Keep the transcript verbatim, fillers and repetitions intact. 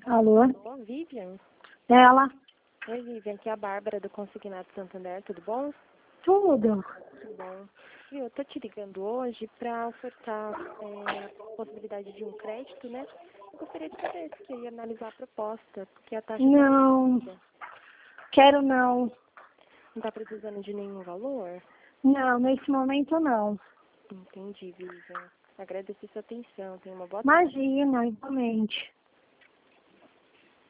Alô? Alô, Vivian? Ela? Oi, Vivian, aqui é a Bárbara do Consignado Santander, tudo bom? Tudo. Tudo bom. Viu, eu tô te ligando hoje para ofertar é, a possibilidade de um crédito, né? Eu gostaria de saber se queria analisar a proposta, porque a taxa está Não, reduzida. quero não. Não está precisando de nenhum valor? Não, nesse momento não. Entendi, Vivian. Agradeço sua atenção. Tenha uma boa tarde. Imagina, igualmente.